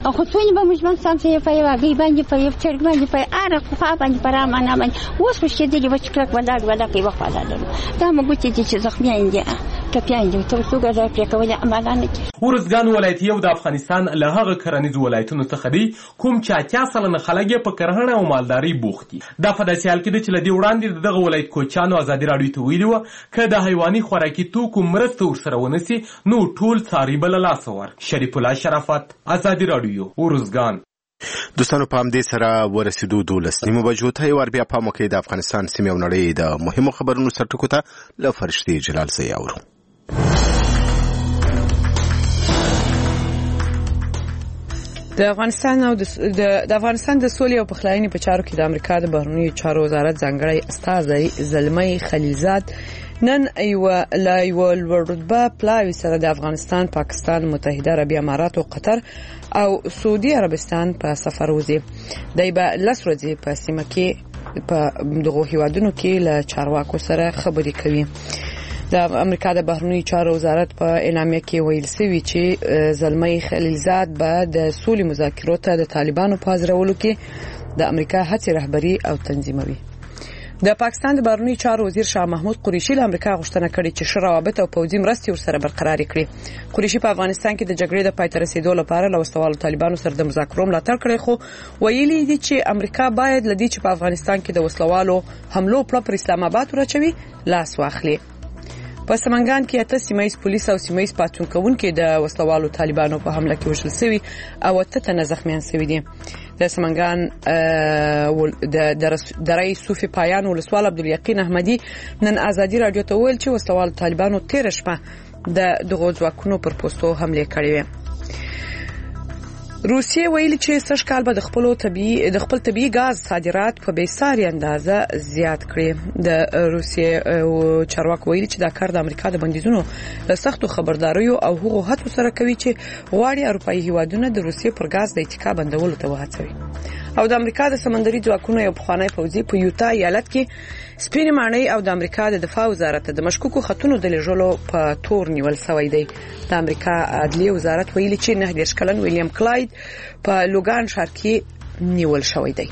خو څونې به موږ باندې سم سې په یو هګۍ باندې په یو چرګ باندې په هره خوا باندې په رامانه باندې اوس خو شېدلې وچ کلک ولاړ په یوه خوا لاړل دا مو ګوتې دي چې زخمیان دي ټپیان دي تر څو ګزار پرې کولې عملا نه کوي. ارزګان ولایت یو د افغانستان له هغه کرنیزو ولایتونو څخه دی کوم چې 80 سلنه خلک یې په کرهڼه او مالدارۍ بوخت دي. دا په داسې حال کې ده چې له دې وړاندې د دغه ولایت کوچیانو ازادي راډیو ته ویلي وه که د حیواني خوراکي توکو مرسته ورسره ونه سي نو ټول څاري به له لاسه ورکړي. شریف الله شرافت، ازادي راډیو، ارزګان. دوستانو په همدې سره ورسېدو 12 نیمو بجو ته یو وار بیا پام وکړئ د افغانستان سیمې او نړۍ د مهمو خبرونو سرټکو ته له فرشتې جلال څخه اورو. د افغانستان د سولې او پخلاینې په چارو کې د امریکا د بهرنیو چارو وزارت ځانګړی استازی زلمی خلیلزاد نن یو لوړ رتبه پلاوي سره د افغانستان، پاکستان، متحده عربي امارات او قطر او سعودي عربستان په سفر وځي. دای به 10 ورځې په سیمه کې په دغه هیوادونو کې له چارواکو سره خبرې کوي. د امریکا د بهرنیو چارو وزارت په اعلامیه کې ویل شوی چې زلمی خلیلزاد به د سولې مذاکرو ته د طالبانو په حاضرولو کې د امریکا هڅې رهبري او تنظیموي. د پاکستان د بهرنیو چارو وزیر شاه محمود قریشي له امریکا غوښتنه کړې چې ښه روابط او پوځي مرستې ورسره برقرار کړي. قریشي په افغانستان کې د جګړې د پای ته رسیدو لپاره له وسوالو طالبانو سره د مذاکرو ملاتړ کړی، خو ویلي دي چې امریکا باید لدی چې په افغانستان کې د وسلوالو حملو پر اسلام آباد ورچوي لاس واخلي. په سمنګان کې 8 سیمایي پولیس او سیمایي پاتون کوونکو د وسلوالو طالبانو په حمله کې وژل شوي او 8 تنه زخمیان شوي دي. د سمنګان د رئیس صوفي پایان ولسوال عبدالیقین احمدي نن ازادي راډیو ته ویل چې وسلوالو طالبانو 13 شپه د دغو ځواکونو پر پوسټو حمله کړې وي. روسیه ویلي چې سږ کال به د خپل طبيعي غاز صادرات په بیساري اندازه زیات کړي. د روسیه چارواکو ویلي چې دا کار د امریکا د بندیزونو له سختو خبرداریو او هغو هڅو سره کوي چې غواړي اروپایي هیوادونه د روسیې پر غاز د اتکا بندولو ته وهڅوي. او د امریکا د سمندري ځواکونو یو پخوانی پوځي په یوتا ایالت کې سپینې ماڼۍ او د امریکا د دفاع وزارت د مشکوکو خطونو د لېږلو په تور نیول شوی دی. د امریکا عدلیه وزارت ویلي چې 19 کلن ویلیام کلاید په لوګان ښار کې نیول شوی دی.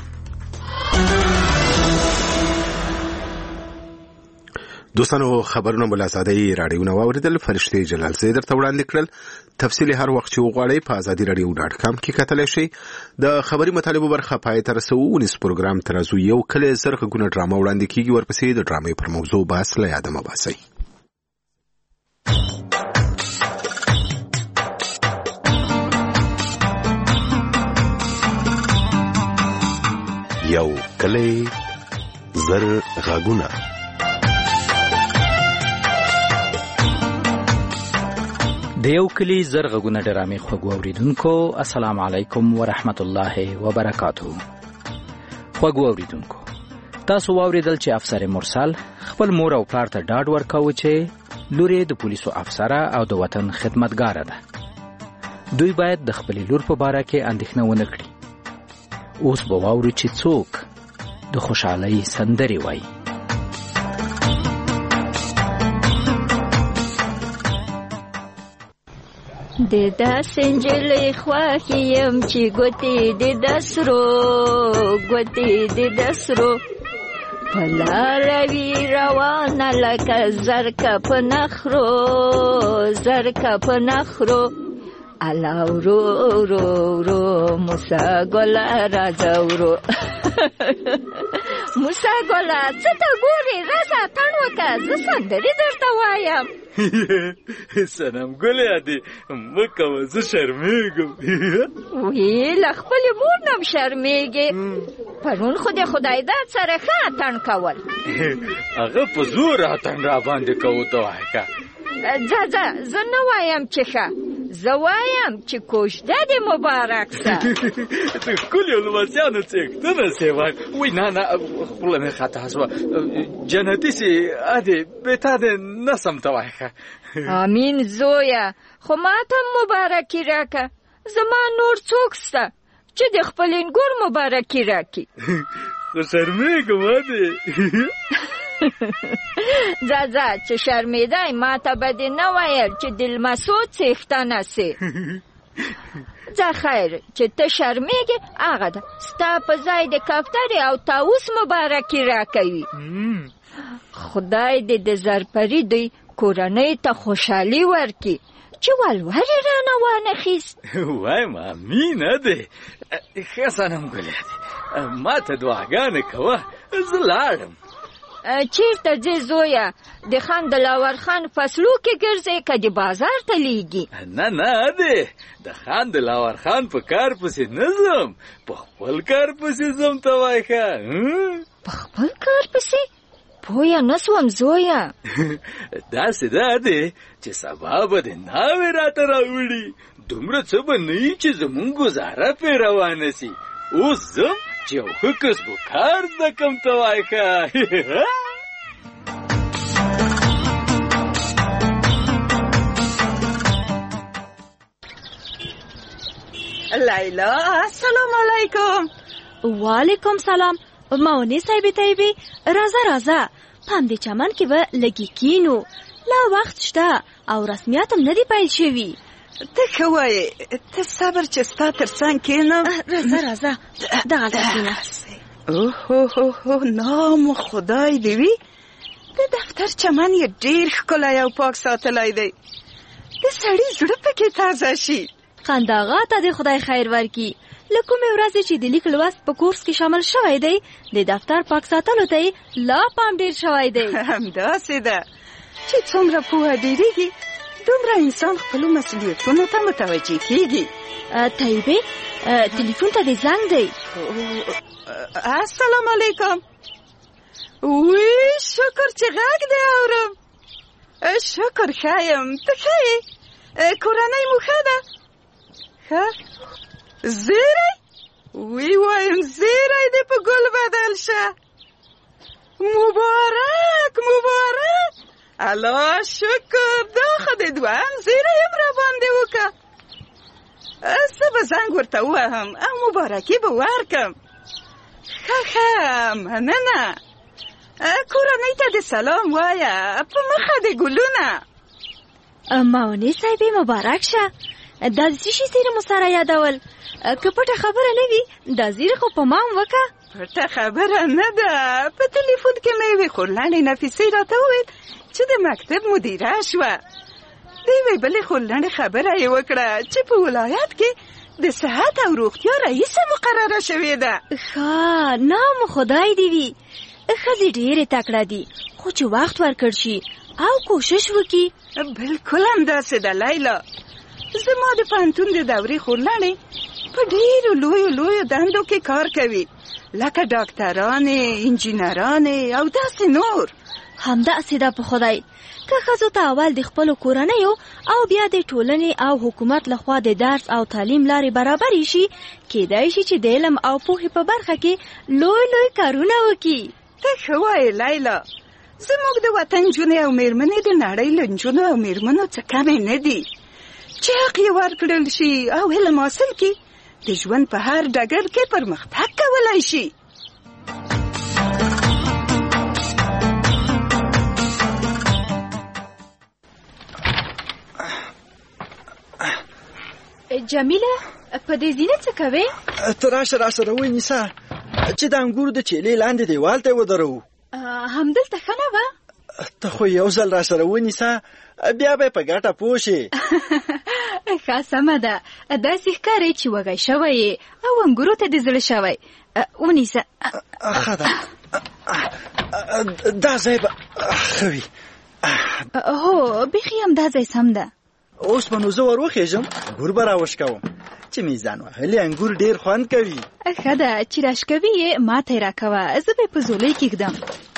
دوستانو خبرونه بل ازادي راډیو واوریدل. فرشتي جلال زید درته وړاندې کړل. تفصیلی هر وخت چې وغواړئ په azadiradiow.com کې کتلی شئ. د خبري مطالبو برخه پای ته رسوونیز پروګرام ترازو یو کله زرغه ګونه ډرامه وړاندې کیږي، ورپسې د ډرامې پر موضوع بحث له یاده مه باسئ. یو کله زر غاګونه. د یو کلی زرغونه ډرامې خوږو اوریدونکو، السلام علیکم ورحمت الله وبرکاتہ. خوږو اوریدونکو، تاسو واوریدل چې افسر مرسل خپل مور او پلار ته ډاډ ورکاوه چې لور یې د پولیسو افسره او د وطن خدمتګاره ده. دوی باید د خپل لور په باره کې اندېښنه ونه کړي. اوس به واورو چې څوک د خوشحالۍ سندرې وایي. د داسې نجلۍ خوښې یم چې ګوتې د دسرو په لاره وي روانه لکه زرکه په نخرو الا ورو ورو ورو موسی ګله راځه ورو. موسی ګله څه ته ګورې؟ راځه اتڼ وکړه، زه سندرې درته وایم. سنم ګلې ادې مه کوه، زه شرمېږم. وی له خپلې مور نه م شرمېږې؟ پرون خو د خدای داد سره ښه اتڼ کول. هغه په زور اتڼ راباندې کوو ته وایه که. ځه زه نه وایم چې ښه، زه وایم چې کوژده دې مبارک شه. د ښکلیو لمسیانو څښتنه سې وایم. وی نه خوله مې خطا شوه. جنتي سې ادې بېتا دې نسم ته وایه ښه. امین زویه، خو ما ته مبارکي راکه. زما نور څوک شته چې د خپل انګور مبارکي راکي. خو شرمېږم ادې. ځه چې شرمېدی ما ته به دې نه ویل چې د لمسو څښتنه سې. ځه خیر چې ته شرمېږې هغه ده ستا په ځای د کفترې او طاووس مبارکي راکوي. خدای دې د زرپري دوی کورنۍ ته خوشحالي ورکړي چې ولورې رانه وانخیست. وایم مینه دی. ښه صنم ګله ما ته دعاګانې کوه زه لاړم. چیرته ځې زویه؟ د خان د لاور خان فصلو کې ګرځې که د بازار ته لیږي؟ نه دی د خان د لاور خان په کار پسې نه ځم په خپل کار پسې ځم ته وایې ښه. په خپل کار پسې؟ پویه نه سوم زویه. داسې ده دی چې سبا به د ناوې راته راوړي دومره څه به نه وي چې زمونږ ګزاره پرې روانه سي. اوس ځم چې یو ښه کسب و کار زده کړم ته وایې ښه. لیلا السلام علیکم. وعلیکم سلام. ماونې صاحبې طیبې راځه پام دې چمن کې به لږی کینو لا وخت شته او رسمیات هم نه دي پیل شوي. ته ښه وایې ته صبر چې ستا تر څنګ کښېنم. راځه دغلته کښېنه. اوهو نام خدای دې وي د دفتر چمن یې ډېر ښکلی او پاک ساتلی دی د سړي زړه پکې تازه شي. خنداغا ته د خدای خیر ورکړي. له کومې ورځې چې د لیک لوست په کورس کې شامل شوی دی د دفتر پاک ساتلو ته یې لا پام ډېر شوی دی. همداسې ده چې څومره پوهه ډېرېږي دومره انسان خپلو مسؤلیتونو ته متوجه کېږي. طیبې تلیفون ته دې زنګ دی. السلام علیکم. وی شکر چې غږ دې اورم. شکر ښه یم. ته ښه یې؟ کورنۍ مو ښه ده؟ ښه زیری؟ وی وایم زیری دې په ګل بدل شه. مبارک الله شکر. دا خو د دوهم زیری هم را باندې وکړه. زه به زنګ ورته ووهم او مبارکي به ورکړم. ښه مننه. کورنۍ ته د سلام وایه په مخه د ګلونه. ماونې صاحبې مبارک شه. دا د څه شي زیري مو سره یادول؟ که پټه خبره نه وي دا زیري خو په ما هم وکړه. پټه خبره نه ده. په تلیفون کې مې یوې خورلڼې نفیسې راته وویل چې د مکتب مدیره شوه. د یوې بلې خورلڼې خبره یې وکړه چې په ولایت کې د صحت او روغتیا رئیسه مقرره شوې ده. ښه نام خدای دې وي. ښځې ډېرې تکړه دي خو چې وخت ورکړ شي او کوشش وکړي. بلکل همداسې ده لیلا. زما د پوهنتون د دورې خورلڼې په ډېرو لویو دندو کې کار کوي لکه ډاکټرانې انجینرانې او داسې نور. همداسې ده په خدای. که ښځو ته اول د خپلو کورنیو او بیا د ټولنې او حکومت لخوا د درس او تعلیم لارې برابرې شي کیدای شي چې د علم او پوهې په برخه کې لوی کارونه وکړي. ته ښه وایې لیلا. زموږ د وطن نجونې او میرمنې د نړۍ له نجونو او میرمنو څه کمې نه دي چې حق یې ورکړل شي او علم حاصل کړي د ژوند په هر ډګر کې پرمختګ کولی شي. جمیله په دې زینه څه کوې؟ ته راشه راسره ونیسه چې د انګورو د چیلې لاندې دیوال ته یې ودرو. همدلته ښه نه وه؟ ته خو یو ځل راسره ونیسه بیا به یې په ګټه پوه شې. ښه سمه ده. داسې ښکاري چې وږی شوی یې او انګورو ته دې زړه شوی. ونیسه. ښه ده. دا ځای به ښه وي. هو بیخي همدا ځای سم ده. اوس به نو زه ور وخېږم انګور به راوشکوم چې میزان وهلي انګور ډېر خوند کوي. ښه ده چې راشکوي یې ما ته یې راکوه زه به یې په ځولۍ کېږدم.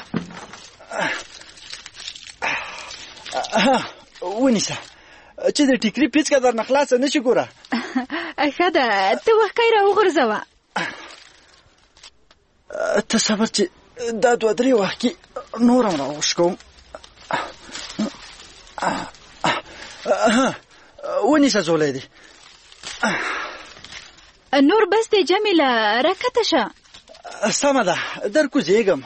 ونیسه چې د ټیکري پیڅکه درنه خلاصه نه شي. ګوره ښه ده ته وښکی راوغورځوه. ته صبر چې دا 2-3 وخت کې نور هم راوشکوم. ونیسه ځولۍ دی. نور بس دی جمیله راکته شه. سمه ده در کوزیږم.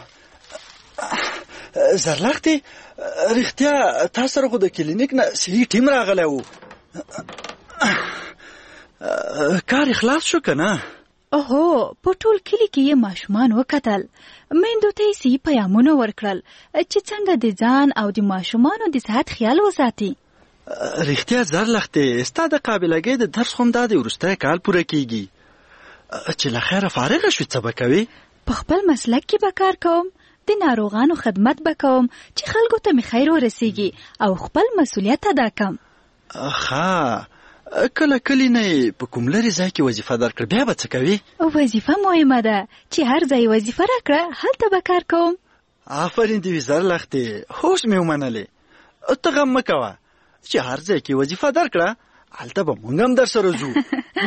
زرلښتې رښتیا تا سره خو د کلینیک نه صحیح ټیم راغلی و. کار خلاص شو که نه؟ اوهو په ټول کلي کې یې ماشومان وکتل. میندو ته یې صحي پیغامونه ورکړل چې څنګه د ځان او د ماشومانو د صحت خیال وساتي. رښتیا زرلختې ستا د قابلګۍ د درس هم دا د وروستی کال پوره کیږي چې له خیره فارغه شوې څه به کوې؟ په خپل مسلک کې به کار کوم، د ناروغانو خدمت به کوم چې خلکو ته مې خیر ورسیږي او خپل مسؤلیت ادا کړم. ښه کله کلی نه په کوم لرې ځای کې وظیفه درکړه بیا به څه کوې؟ وظیفه مهمه ده چې هر ځای وظیفه راکړه هلته به کار کوم. آفرین دې وي زرلختې، هوش مې ومنلې. ته غم مه کوه چې هر ځای کې وظیفه درکړه هلته به مونږ هم در سره ځو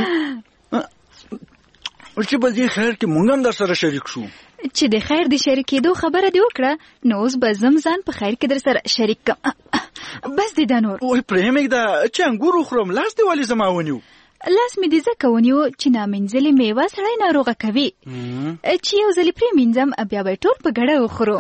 چې په دې خیر کې مونږ هم در سره شریک شو. چې د خیر د شریکېدو خبره دې وکړه نو اوس به زم ځان په خیر کې در سره شریک کړم. بس دې دا نور وای پرېمږده چې انګور وخورم، لاس دې ولې زما ونیو؟ لاس مې دې ځکه ونیو چې نامنځلې میوه سړی ناروغه کوي چې یو ځلې پرېمینځم بیا به ټول په ګډه وخورو.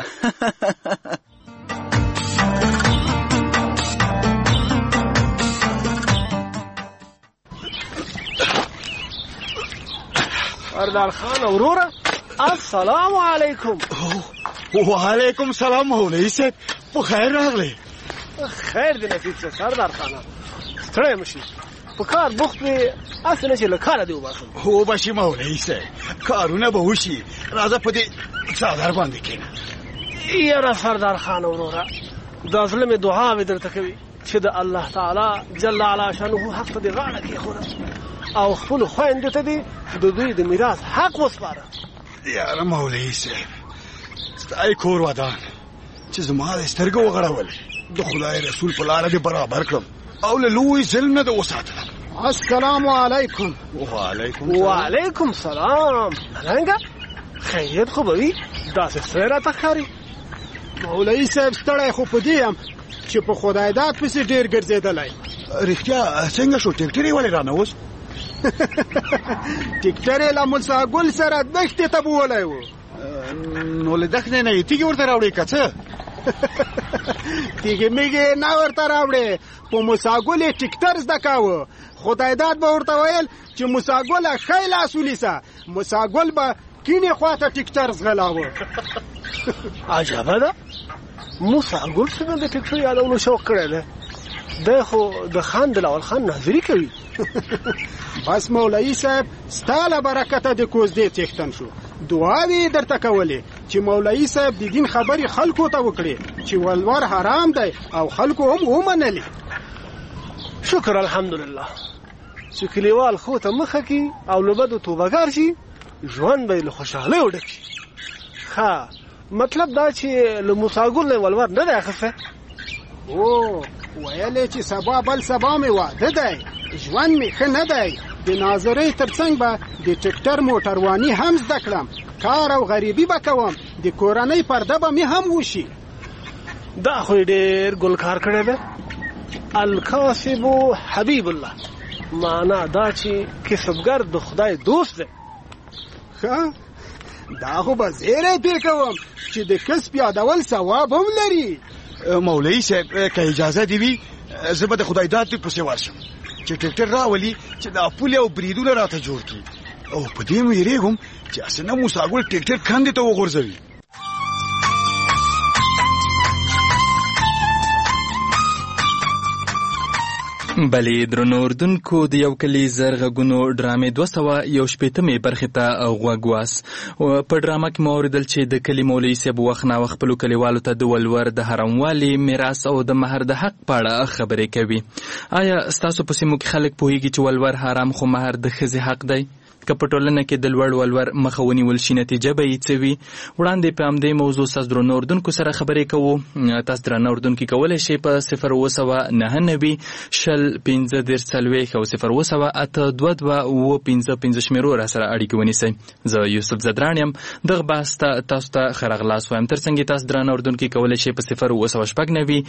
سردار خان اوروره السلام علیکم. وعلیکم سلام مولوی صاحب، په خیر راغلی. خیر دې نصیب شه سردار خانه، ستړی مه شي، په کار بوخت وې، هسې نه چې له کاره دې وباسم. وبشي مولوی صاحب، کارونه به وشي، راځه په دې څادر باندې کښېنه. یاره سردار خان اوروره دا زړه مې دعاوې درته کوي چې د الله تعالی جل علا شانه حق ته دې غاړه کېښوده او خپلو خویندو ته دې د دوی د میراث حق وسپاره. یاره مولوی صاحب ستا یې کور ودان چې زما د سترګو وغړول، د خدای رسول په لاره دې برابر کړم او له لوی ظلم نه دې وساتلم. السلام علیکم. وعلیکم سلام. رنګه خیریت خو به وي، داسې څه راته ښکاري؟ مولوي صاحب ستړی خو په دې یم چې په خدای داد پسې ډېر ګرځېدلی. رښتیا څنګه شو؟ ټکټر یې ولې رانه اوس؟ ټکټر یې له موسی ګل سره دښتې ته بوولی و. نو له دښتې نه یې تیږې ورته راوړې که څه؟ تیږې میږې نه ورته راوړې، په موسی ګل یې ټکټر زده کاوه. خدای داد به ورته ویل چې موسی ګله ښی لاس ونیسه، موسی ګل به کینې خواته ټکټر زغلاوه. عجبه ده، موسی ګل څنګه د ټکټر یادولو شوق کړی دی؟ دی خو د خان دلاول خان ناظري کوي. بس مولوي صاحب ستا له برکته د کوزدې څښتن شو. دعاوې درته کولې چې مولوي صاحب د دین خبرې خلکو ته وکړي چې ولور حرام دی او خلکو هم ومنلې. شکر الحمدلله چې کلیوال خو ته مخه کي او له بدو توبهګار شي، ژوند به یې له خوشحالۍ وډک شي. ښه مطلب دا چې له موسی ګل نه ولور نه دی اخیستی؟ او ویلې چې سبا بل سبا مې واده دی، ژوند مې ښه نه دی، د ناظرۍ تر څنګ به د ټکټر موټرواني هم زده کړم، کار او غریبي به کوم، د کورنۍ پرده به مې هم وشي. دا خو یې ډېر ګل کار کړی دی. الکاسب حبیب الله، معنا دا چې کسبګر د خدای دوست دی. ښه دا خو به زیری پې کوم چې د کسب یادول ثواب هم لري. مولوی صاحب که اجازه دې وي زه به د خدای داد پسې ورشم چې ټکټر راولي چې دا پولې او بریدونه راته جوړ کړي، او په دې مې ویرېږم چې اسنه موسی ګل ټکټر کندې ته وغورځوي. بلې درنو اردوونکو د یو کلي زرغږونو ډرامې 211 برخې ته غوږ واست. په ډرامه کې مو اورېدل چې د کلي مولوي صاحب وخت ناوخت خپلو کلیوالو ته د ولور د حراموالي، میراث او د مهر د حق په اړه خبرې کوي. آیا ستاسو په سیمو کې خلک پوهېږي چې ولور حرام خو مهر د ښځې حق دی؟ که په ټولنه کې د لوړ ولور مخه ونیول شي نتیجه به یې څه وي؟ وړاندې په همدې موضوع ستاسو درنو اردوونکو سره خبرې کوو. تاسو درنو اردوونکي کولی شئ په 09090 شل 1540 او 0908222 شمیرو را سره اړیکې ونیسئ. زه یوسف زدران یم. دغه بحث ته تاسو ته ښه راغلاست وایم. تر څنګ تاسو درنو اردوونکي کولی شئ په 09090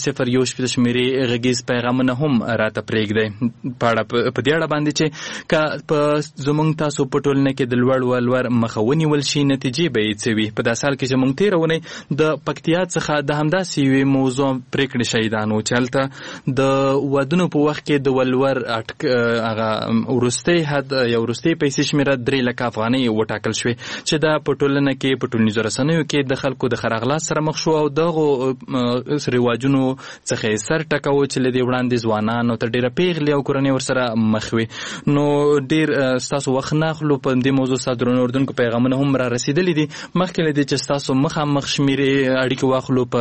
018 شمیرې غږیز پیغامونه هم راته پرېږدئ په دې اړه باندې چې که زمونږ تاسو په ټولنه کې د لوړ ولور مخه ونیول شي نتیجې به یې څه وي؟ په داسې حال کې چې موږ تېره اونۍ د پکتیا څخه د همداسې یوې موضوع پرېکړې شهیدان وو چې هلته د ودونو په وخت کې د ولور هغه وروستۍ حد یا وروستۍ پیسې شمېره 3 لکه افغانۍ وټاکل شوې چې دا په ټولنه کې په ټولنیزو رسنیو کې د خلکو د خراغلاس سره مخ شو او دغو رواجونو څخه یې سر ټکاوه چې له دې وړاندې ځوانانو ته ډېره پیغلې او کورنۍ ورسره مخ وي. نو ډېر ستاسو وخت نه اخلو په دې موضوع سره درنو اردوونکو پیغامونه هم را رسېدلي دي. مخکې له دې چې ستاسو مخامخ شمېرې اړیکې واخلو په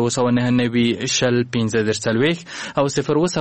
029901540 او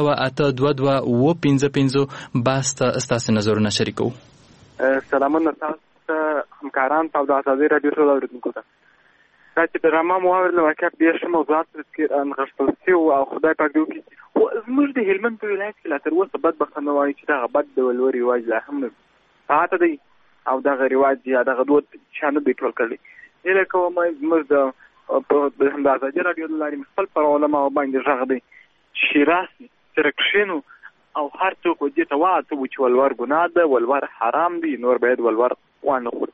02822 بس ستاسو نظرونه شریکو. سلامونه تاسو همکاران او د ازادي رادیو ټول اورېدونکو ته. دا چې ډرامه مو واورېدله واقعا ډېر ښه موضوعات پکې نغښتل شوي وو او خدای پاک دې وکړي خو زموږ د هلمند په ولایت کې لا تر اوسه بدبختانه وایي چې دغه بد د ولور رواج لا هم پاته دی او دغه رواج یا دغه دود چا نه دی ټول کړی. هیله کوم زموږ د ازادي رادیو له لارې خپل پر علماو باندې غږ دی چې راسي سره کښېنو او هر څوک دې ته واچوو چې ولور ګناه ده، ولور حرام دی، نور باید ولور وانه خورو.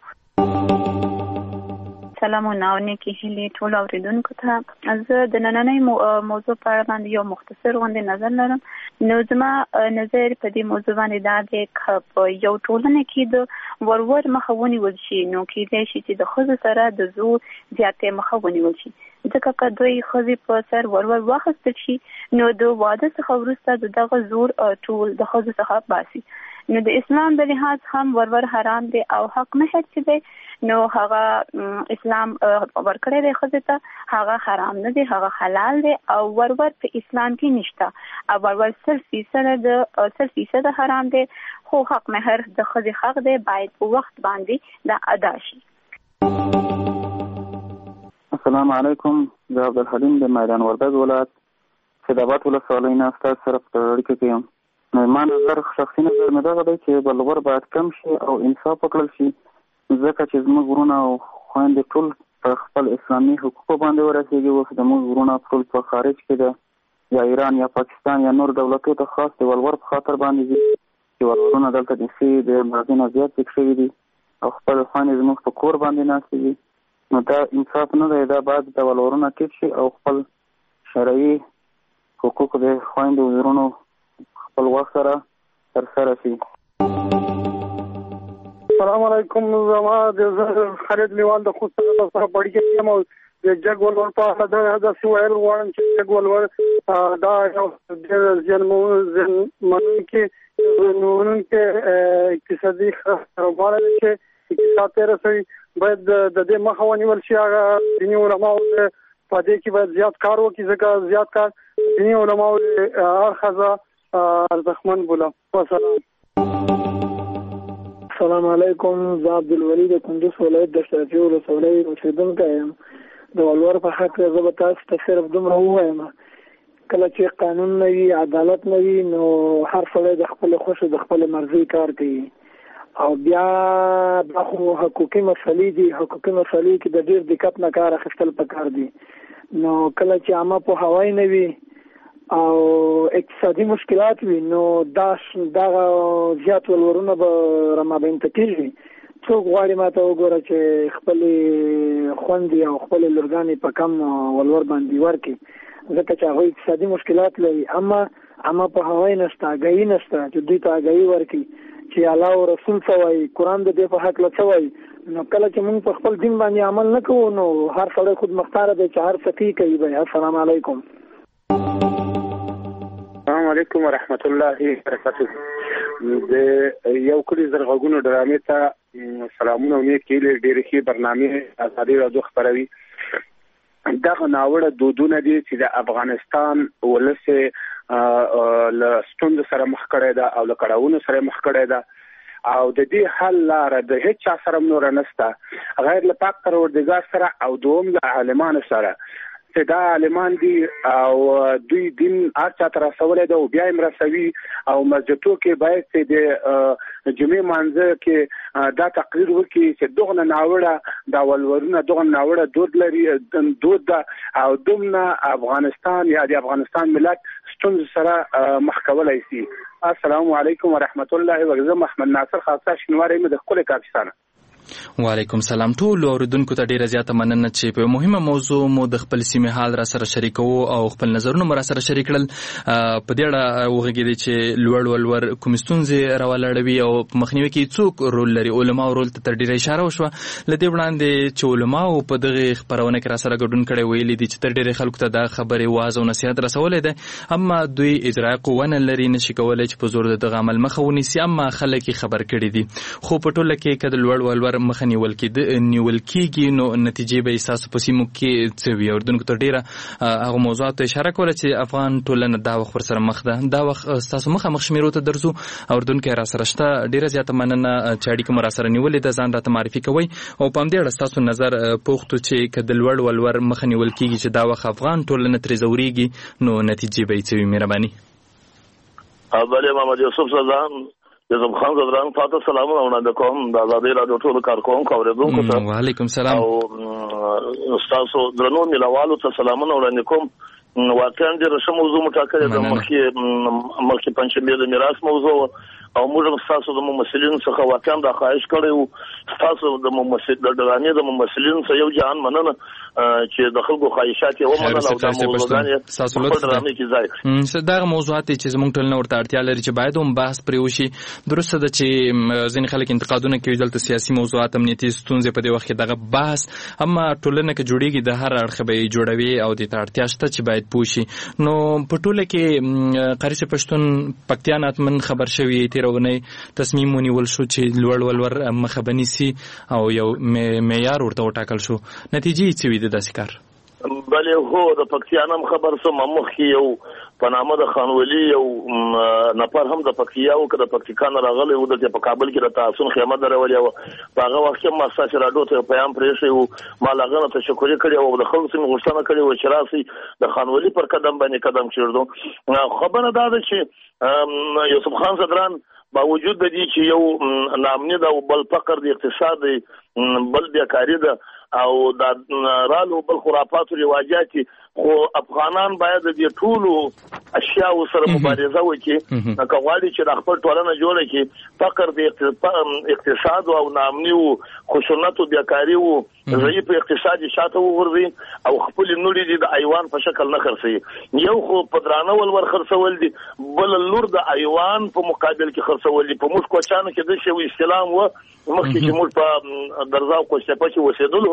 سلامونه او نیکې هیلې ټولو اورېدونکو ته. زه د نننۍ موضوع په اړه باندې یو مختصر غوندې نظر لرم. نو زما نظر په دې موضوع باندې دا دی که په یو ټولنه کې د ورور مخه ونیول شي نو کېدای شي چې د ښځو سره د زور زیاتې مخه ونیول شي، ځکه که دوی ښځې په سر ورور واخیستل شي نو د واده څخه وروسته د دغه زور ټول د ښځو څخه باسي. نو د اسلام د لحاظ هم ورور حرام دی او حق مهر چې دی نو هغه اسلام ورکړی دی ښځې ته، هغه حرام نه دی، هغه حلال دی او ورور په اسلام کې نشته او ورور 100% حرام دی، خو حق مهر د ښځې حق دی باید په وخت باندې دا ادا شي. السلام علیکم، زه عبدالحلیم د میدان وردګ ولایت سیدآباد ولسوالۍ نه ستاسو سره په اړیکه کې یم. ما نظر شخصي نظر مې دغه دی چې ولور باید کم شي او انصاف وکړل شي، ځکه چې زموږ وروڼه او خویندې ټول په خپل اسلامي حقوقو باندې ورسېږي. اوس زموږ وروڼه ټول په خارج کې ده، یا ایران یا پاکستان یا نور دولتو ته خاص د ولور په خاطر باندې دي چې ولورونه دلته د ښې د اندازې نه زیات پېښ شوي دي او خپل خویندې زموږ په کور باندې ناستې دي. نو دا انصاف نه دی، دا باید د ولورونه ټیټ شي او خپل شرعي حقوق د خویندو وروڼو خپل وخت سره ترسره شي. السلام علیکم، زما د خالد میوال د خوست سره پړی یم او د جګ ولور په اړه دا څه ویل غواړم چې جګ ولور دا یو د ځنمونکي اقتصادي کاروبار دی چې اقتصاد ته رسوي، باید د دې مخه ونیول شي. هغه دیني علماو په دې کې باید زیات کار وکړي، ځکه زیات کار دیني علماو هر ښځه ارزښتمن بوله. والسلام. السلام علیکم، زه عبدالولي د کندوز ولایت د شافعي ولسوالۍ اوسېدونکی یم. د ولور په حق زه به تاسو ته صرف دومره ووایم، کله چې قانون نه وي، عدالت نه وي، نو هر سړی د خپلې خوښې د خپلې مرضۍ کار کوي او بیا دا خو حقوقي مسلې دي. حقوقي مسلې کې د ډېر دقت نه کار اخیستل پکار دي. نو کله چې عامه پوهاوی نه وي او اقتصادي مشکلات وي نو دا زیات ولورونه به رامابینځته کېږي. څوک غواړي ما ته وګوره چې خپلې خویندې او خپلې لورګانې په کم ولور باندې ورکړي، ځکه چې هغوی اقتصادي مشکلات لري. اما عامه پوهاوی نشته، آګاهي نشته چې دوی ته آګاهي ورکړي چې الله او رسول څه وایي، قرآن د دې په هکله څه وایي. نو کله چې موږ په خپل دین باندې عمل نه کوو نو هر سړی خود مختاره دی چې هر څه کوي. السلام علیکم. السلام علیکم ورحمت الله وبرکاته. د یو کلی زرغونو ډرامې ته سلامونه او نیکې هیلې. ډېرې ښې برنامې ازادي راډیو خپروي. دغه ناوړه دودونه دي چې د افغانستان ولس له ستونزو سره مخ کړی ده او له کړاوونو سره مخ کړی ده او د دې حل لاره د هیڅ چا سره نور نشته غیر له پاک پروردګار سره او دوم له عالمانو سره. باقاعده عالمان دي او دوی دین اچا تر رسولې ده او بیا هم رسوي او مسجدو کې باید د جمعې مانځه کې دا تقریر وکړي چې دغه ناوړه دا ولورونه دغه ناوړه دود لري دود او دومره افغانستان یا د افغانستان ملت ستونزې سره مخ کولای شي. السلام علیکم ورحمت الله وبرکاته. محمد ناصر خاصه شنواری مې د خپل کاپیسانه. وعلیکم سلام. ټول اوریدونکو ته ډیره زیاته مننه چې په مهمه موضوع مو د خپل سیمه حال را سره شریکو او خپل نظرونه مو را سره شریک کړل. په دې اړه وغږیدي چې لوړ کوم ستونزې راولړوي او په مخنیوي کې څوک رول لري. علما رول ته تر ډیره اشاره وشوه. لدې وړاندې چې علما په دغه خبرونه کې را سره ګډون کړي ویلي دي چې تر ډیره خلکو ته دا خبره واز او نصيحت رسولې ده، اما دوی اجرای قوه نه لري، نشي کولای چې په زور دغه عمل مخه ونیسي. اما خلک خبر کړي دي خو په ټوله کې کله لوړ مخه نیول کېږي نو نتیجې به احساس په سیمو کې څه وي. اردوونکو ته ډیره هغه موضوعات اشاره کوله چې افغان ټولنه دا وخت ورسره مخ ده. دا وخت تاسو مخ شمیرو ته درځو. اردوونکو را سره شته. ډیره زیاته مننه چې اړیکه مو را سره نیولې ده. ځان راته معرفي کوئ او په همدې اړه تاسو نظر پوښتو چې که د لوړ مخ نیول کېږي چې دا وخت افغان ټولنه ترې ځورېږي نو نتیجې به یې څه وي. مهرباني. بله محمد یوسف سلام یوسف خان زدران تاسو سلامونه وړاندې کوم د آزادۍ راډیو ټولو کارکونکو اوریدونکو ته. وعلیکم سلام. او تاسو درنو ملوالو ته سلامونه وړاندې کوم. واقعا ډېره ښه موضوع مو ټاکلې ده. مخکې پنجشنبې د میراث موضوع او موږ هم ستاسو د ممثلینو څخه واقعا دا خواهش کړی وو ستاسو د ډرامې د ممثلینو څخه یو جهان مننه چې د خلکو خواهشات یې ومنل او دا موضوعګان یې په ډرامې کې ځای کړي. دغه موضوعات چې زموږ ټولنه ورته اړتیا لري چې باید هم بحث پرې وشي. درسته ده چې ځینې خلک انتقادونه کوي دلته سیاسي موضوعات امنیتي ستونزې په دې وخت کې دغه بحث، اما ټولنه کې جوړیږي د هر اړخ به یې جوړوي او د ته اړتیا شته چې باید پوه شي. نو په ټوله کې قاری صاحب پښتون پکتیا ناتمن خبر شوی تیرونې تصمیم ونیول شو چې لوړ مخه بنیسي او یو معیار ورته وټاکل شو. نتیجې څه وي د داسې کار؟ بله هو د پکتیا نام خبر سم مخکې یو په نامه د خانولي یو نفر هم د پکتیا او که د پکتیکا نه راغلی و دلته په کابل کې د تعصب خیمه درولې وه. په هغه وخت کې ما ستاسې راډیو ته یو پیام پرېښی و، ما له هغه نه تشکري کړې او د خلکو څخه غوښتنه کړې وه چې راسئ د خانولي پر قدم باندې قدم کېږدو. خبره دا ده چې یوسف خان زدران باوجود د دې چې یو ناامني ده او بل فقر د اقتصاد دی بل بیکاري ده او دا رالو بل خرافات او رواجات، خو افغانان باید د دې ټولو اشیاء سره مبارزه وکړي. که غواړي چې د خپل ټولنه جوړه کړي، فقر د اقتصاد او ناامني او خشونت او بیکاري او ضعیف اقتصادي شاته وغورځي او خپل نوړي د ایوان په شکل نه خرڅي. یو خو په درانه ولور خرڅول دي، بل لور د ایوان په مقابل کې خرڅول دي. په موږ کوچانو کې د شی اسلام و مخکې چې موږ په درزاو کوڅه کې وسیدلو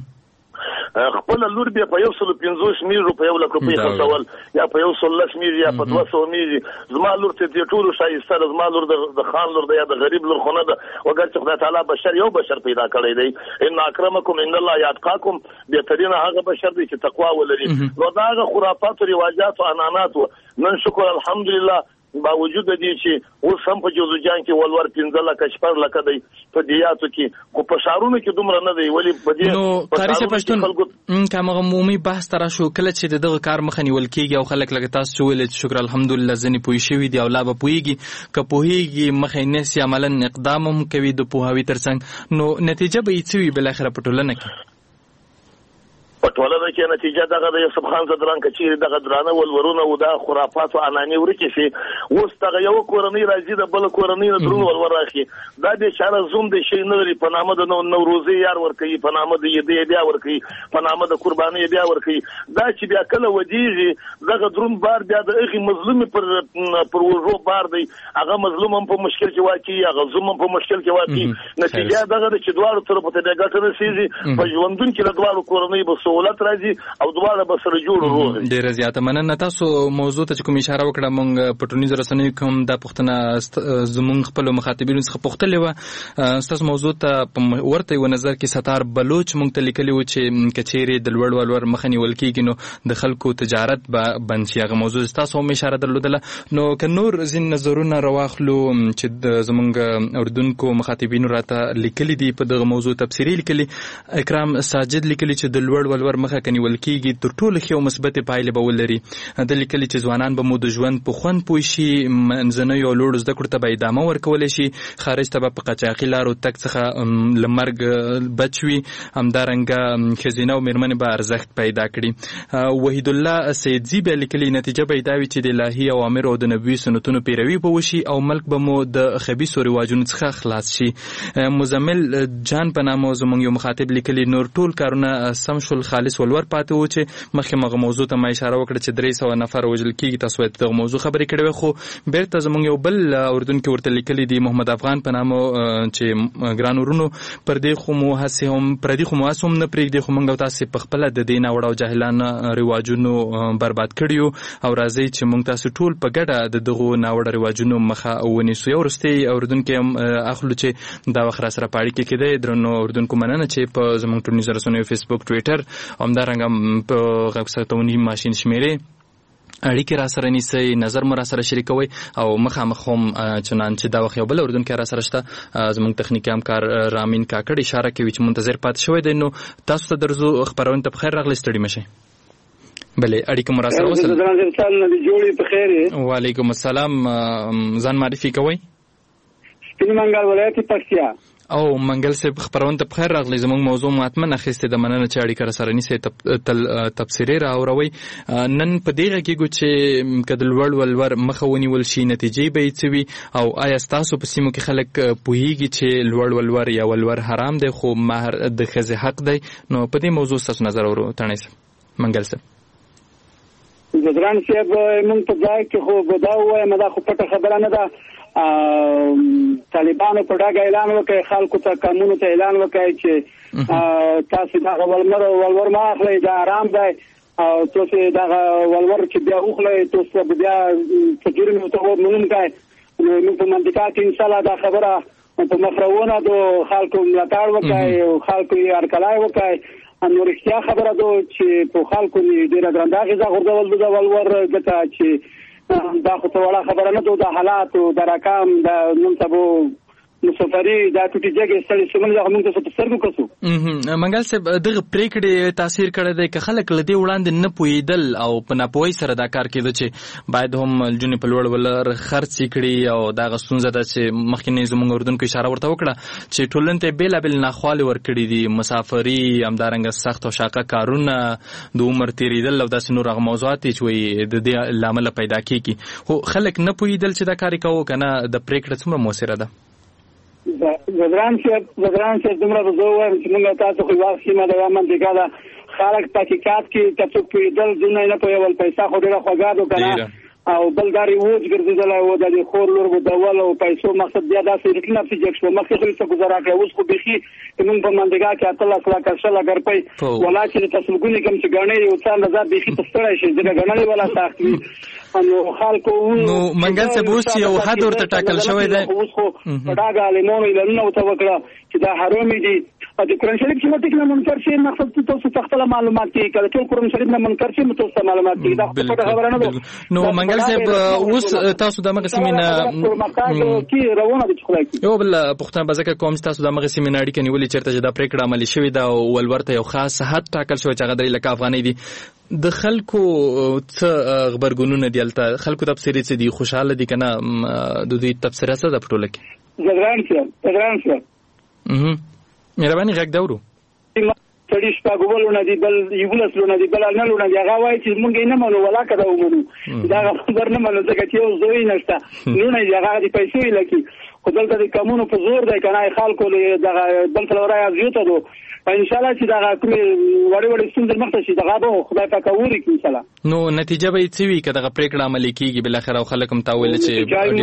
خپل لور بیا په 150 میلیون په 1 لک روپۍ خرڅول یا په 110 میلیون یا په 200 میلیون. زما لور ته دې ټول شایسته، زما لور د خان لور ده یا د غریب لور خونه ده، وګر چې خدای تعالی بشر یو بشر پیدا کړی دی. ان اکرمکم عند الله یاتقاکم، بهترین هغه بشر دی چې تقوا ولري. نو دا هغه خرافات او رواجات او انانات نن شکر الحمدلله باوجود د دې چې اوس هم په جوزجان کې ولور 15 لک شپږ لک دی په دیاتو کې، خو په شهرونو کې دومره نه دی. ولی په دې نو قاری صاحب پښتون کوم عمومي بحث تر شو کله چې دغه کار مخ نیول کېږي او خلک لګ تاسو ویل چې شکر الحمدلله ځنی پوي شوی دی او لا به پويږي که پوهیږي مخ نه سي عملاً اقدام هم کوي د پوهاوی ترڅنګ، نو نتیجه به یې څه وي بل اخر په ټولنه کې؟ په ټولنه کې نتیجه دغه د یوسف خان زدران کچیر دغه درانه ولورونه او د خرافات او اناني ورکه شي. اوس دغه یو کورنۍ راځي د بل کورنۍ د درون ولور راخي، دا د شهر زوم د شي نه لري. په نامه د نوروزي یار ور کوي، په نامه د یدې بیا ور کوي، په نامه د قرباني بیا ور کوي. دا چې بیا کله ودیږي دغه درون بار بیا د اخی مظلوم پر وژو بار دی، هغه مظلوم هم په مشکل کې واقعي، هغه ظلم په مشکل کې واقعي. نتیجه دغه چې دواړو طرفو ته د ګټه رسیږي. په ژوندون کې د دواړو کورنۍ به سہولت راځي او دواړه به سره جوړ وروغي. ډیره زیاته مننه. تاسو موضوع ته کوم اشاره وکړه، مونږ په ټولنیزو رسنیو کوم د پښتنه زمونږ خپل مخاطبینو څخه پوښتلې و. تاسو موضوع ته ورته یو نظر کې ستار بلوچ مونږ ته لیکلی و چې کچېری د لوړ مخه نیول کېږي نو د خلکو تجارت به بند شي. هغه موضوع تاسو هم اشاره درلودله. نو که نور ځین نظرونه راواخلو چې زمونږ اردوونکو مخاطبینو راته لیکلي دي په دغه موضوع تفسیري لیکلي. اکرام ساجد لیکلي چې د لوړ ولور مخه کنيول کیږي تر ټولو ښه او مثبت پایلې به ولري. د لیکلي چې ځوانان به مو د ژوند په خوند پوه شي، منځنیو او لوړو زده کړو ته به ادامه ورکولی شي، خارج ته به په قاچاقي لارو تګ څخه له مرګ بچ وي، همدارنګه ښځینه او مېرمنې به ارزښت پیدا کړي. وحید الله سیدزي بیا لیکلي نتیجه به یې دا وي چې د الهي اوامرو او د نبوي سنتونو پیروي به وشي او ملک به مو د خبیثو رواجونو څخه خلاص شي. مزمل جان په نامه زموږ یو مخاطب لیکلي نور ټول کارونه سم شول، خالص ولور پاتې و چې مخکې مغه موضوع ته ما اشاره وکړه چې 300 نفر وژل کېږي. تاسو دغه موضوع خبرې کړې وې، خو بیرته زموږ یو بل اردن کې ورته لیکلي دي محمد افغان په نامه چې ګران ورونو پردې خو مو هسې هم پردې خو مو هسې هم نه پرېږدي، خو موږ او تاسې په خپله د دې ناوړه او جاهلانه رواجونو برباد کړي یو او راځئ چې موږ تاسو ټول په ګډه د دغو ناوړه رواجونو مخه ونیسو. یو وروستی اردونکي هم اخلو چې دا وخت راسره په اړیکه کې دی. درنو اردونکو مننه چې په زموږ ټولنیزو رسنیو فیسبوک، ټویټر او همدارنګه په غږ ثبتونې ماشین شمیرې اړیکې را سره نیسئ، نظر مو را سره شریکوئ او مخامخ هم چنانچه دا وخت یو بل اردونکی را سره شته زموږ تخنیکي همکار رامین کاکړ اشاره کوي چې منتظر پاتې شوی دی. نو تاسو ته درځو خپرونې ته په خیر راغلی، ستړي مشئ. بله اړیکه مو را سره وصل. وعلیکم السلام، ځان معرفي کوئ؟ سپین منګل ولایت پکتیا. او منګل صاحب خبرونه ته بخیر راغلی. زموږ موضوع ماتمن اخیسته د مننه چې اړیکه را سره نیسئ، تبصرې راوروئ. نن په دې غږیږو چې که د لوړ ولور مخه ونیول شي نتیجې به یې څه وي، او آیا ستاسو په سیمو کې خلک پوهیږي چې لوړ ولور یا ولور حرام دی خو مهر د ښځې حق دی؟ نو په دې موضوع ستاسو نظر اورو. تڼۍ صاحب، منګل صاحب. ګران صاحب موږ په ځای کې خو دا ووایم دا خو پټه خبره نه ده. طالبانو په ډاګه اعلان وکړي، خلکو ته قانون ته اعلان وکړي چې تاسو دا ولور ما اخلئ، دا حرام دی، او تاسو دا ولور چې بیا اخلئ تاسو بیا په جرم ته ورمنون کوي. نو په منطقه کې ان شاء الله دا خبره په مخرونه د خلکو ملاتړ وکړي او خلکو یې هرکلی وکړي. نو رښتیا خبره ده چې په خلکو ډېره ګرانده اغېزه غورځول د ولور ځکه چې دا خو ته وړه خبره نه ده. د حالاتو د رقم د نن سبا مسافري دا ټوټې جګې ستړي شمول دا موږ ته په سترګو کسو. منګل صاحب دغه پریکړې تاثیر کړی دی که خلک له دې وړاندې نه پوهېدل او په ناپوهۍ سره دا کار کېده چې باید هم جونې په لوړ ولر خرڅ کړي، او دغه ستونزه ده چې مخکې زموږ اردونکو اشاره ورته وکړه چې ټولنې ته بېلابېل ناخوالې ورکړي دي، مسافري، همدارنګه سخت او شاقه کارونه، د عمر تېرېدل او داسې نور هغه موضوعات دي چې وایي د دې له امله پیدا کېږي. خو خلک نه پوهېدل چې دا کار یې کوو که نه، د پریکړه څومره مؤثره ده؟ ګران صاحب دومره به زه ووایم چې موږ تاسو خو یوه سیمه ده، یوه منطقه ده، خلک په حقیقت کې که څوک پوهېدل دونه یې نه پوهېول، پیسه خو ډېره خوږه ده که نه، او بل دا رواج ګرځېدلی و د دې خور لور بدول او پیسو مقصد بیا داسې رټي نفسي جګ شو. مخکې خو څه ګزاره کړی، اوس خو بیخي زمونږ په منطقه کې 18 لکه 20 روپۍ ولا چې تسلګونې کوم چې ګڼې یو څه اندازه بیخي ته ستړی شي، ځکه ګڼلې ولا سخت وي. نو خلکو نو منګل صاحب اوس یو حد ورته ټاکل شوی دی. اوس خو په ډاګه عالمانو اعلانونه ورته وکړه چې دا حرامې دي. د قرآن شریف چې ټیک نه منکر شي مقصد تاسو خپل معلومات کې کله چې قرآن شریف نه منکر شي تاسو معلومات کې دا خبره نه ده. نو منګل صاحب اوس تاسو د مغه سیمینه کې روانه دي خلک یو بل پښتنه بزکه کوم تاسو د مغه سیمینه اړیکه نیولې چیرته چې دا پریکړه عملي شوې ده او ولورته یو خاص حد ټاکل شوی چې هغه 3 لک افغانۍ دي. د خلکو څه خبرګونونه دي؟ البته خلکو تفسیرې څه دي؟ خوشاله دي کنه؟ د دې تفسیره څه ده په ټوله کې؟ زګران شه مهرباني غږ دورو سړي شپږولونه دي، بل یولسلونه دي، بل نلونه دي. هغه وایي چې موږ یې نه منو ولا که دا ومنو، دا خبر نه منو ځکه چې یو زوی نشته، لونه دي، هغه د پیسو یې لکي. خو دلته د کمونو په زور دی که نه خلکو دغه دلته لورای ازیوته دو انشاءالله چې دغه کومې وړې وړې ستونزې مخته شي دغه به خدای پاک اوري کړي انشاءالله. نو نتیجه به یې څه وي که دغه پرېکړه عملي کېږي بالاخره او خلک هم تا وویل چې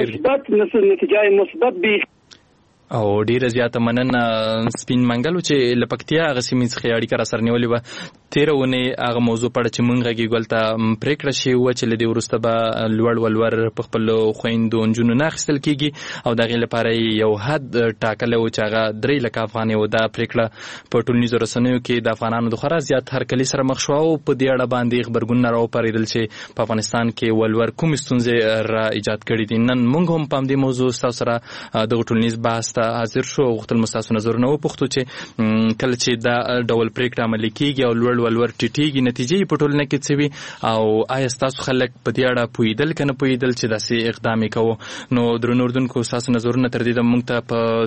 نتیجه مثبت بي؟ او ډیره زیاته مننه سپین منګلو چې لپکتیا هغه سیمې څخه اړیکه را سره نیولې وه. تېره اونۍ هغه موضوع په اړه چې موږ غږیږو هلته پرېکړه شوې وه چې له دې وروسته به لوړ ولور په خپلو خویندو نجونو نه اخیستل کېږي او د هغې لپاره یو حد ټاکلی و چې هغه 3 لک افغانۍ و. دا پرېکړه په ټولنیزو رسنیو کې د افغانانو د خورا زیات هرکلي سره مخ شوه او په دې اړه باندې غبرګونونه راوپارېدل چې په افغانستان کې ولور کومې ستونزې را ایجاد کړي دي. نن موږ هم په همدې موضوع ستاسو سره دغه ټولنیز بحث ته حاضر شو او غوښتل مو ستاسو نظرونه وپوښتو چې کله چې دا ډول پریکړه عملي کیږي او لوړ ولور ټیټیږي نتیجې په ټولنه کې څه وي او آیا ستاسو خلک په دې اړه پوهېدل که نه پوهېدل چې داسې اقدام یې کوو. نو درنو اردوونکو ستاسو نظرونه تر دې موږ ته په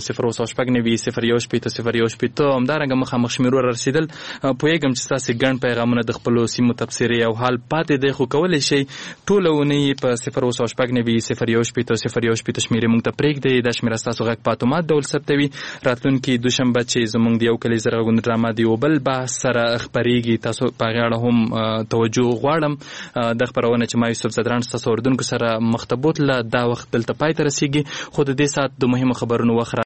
0 همدارنګه مخامخ شمیرو رسیدل. پوهېږم چې ستاسې ګڼ پیغامونه د خپلو سیمو تبصرې او حال پاتې دی خو کولی شئ ټوله اونۍ په 0 شمیرې موږ ته پرېږدئ. دا شمیره ستاسو غږ په اتومات ډول ثبتوي. راتلونکي دوشنبه چې زموږ د یو کلیز غږونو ډرامه د یو بل بحث سره خپرېږي تاسو په هغې اړه هم توجه غواړم. د خپرونه چې ما یوسف زدران ستاسو اردوونکو سره مخ ته بوتله دا وخت دلته پای ته رسېږي خو د دې ساعت د مهمو خبرونو وخت